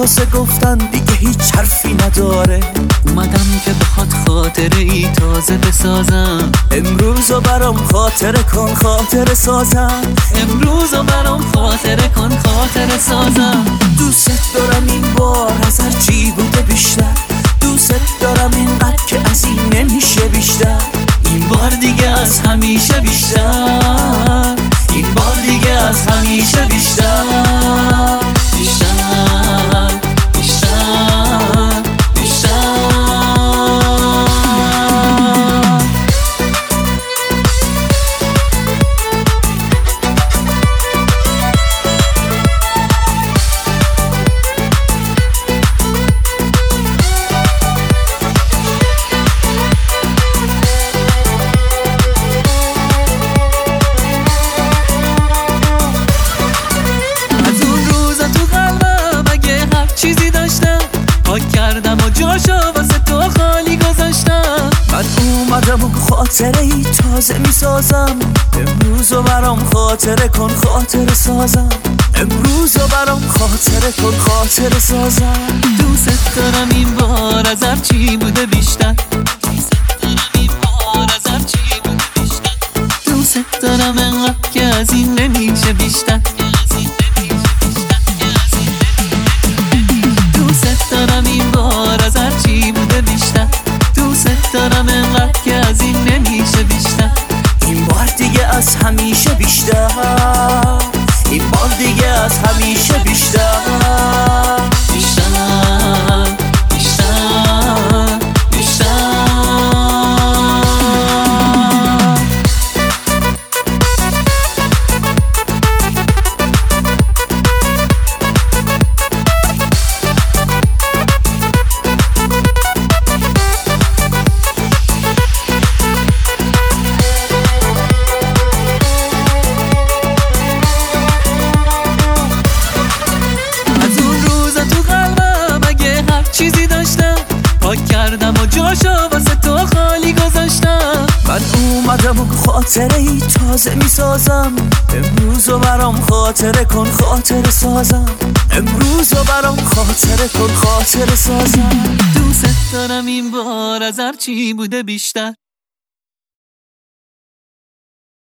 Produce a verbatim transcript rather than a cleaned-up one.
واسه گفتن دیگه هیچ حرفی نداره. اومدم که بخواد خاطره ای تازه بسازم. امروزو برام خاطره کن خاطره سازم. امروزو برام خاطره کن خاطره سازم. دوست دارم این بار از هر چی بوده بیشتر. دوست دارم اینقدر که از این نمیشه بیشتر. این بار دیگه از همیشه بیشتر. این بار دیگه از همیشه بیشتر. بیشتر بیشتر بیشتر. چیزی داشتم پاک کردم و جاشو واسه تو خالی گذاشتم. من اومدم و خاطره ای تازه میسازم. امروزو برام خاطره کن خاطره سازم. امروزو برام خاطره کن خاطره سازم. دوست دارم این بار از هر چی بوده بیشتر. دوست دارم انقدر که از این نمیشه بیشتر. دارم این بار از هر چی بوده بیشتر. دوست دارم انقدر که از این نمیشه بیشتر. این بار دیگه از همیشه بیشتر. این بار دیگه از همیشه بیشتر. بیشتر بیشتر بیشتر. چیزی داشتم پاک کردم و جاشو واسه تو خالی گذاشتم. من اومدم و خاطره ای تازه میسازم. امروزو برام خاطره کن خاطره سازم. امروزو برام خاطره کن خاطره سازم. دوست دارم این بار از هر چی بوده بیشتر.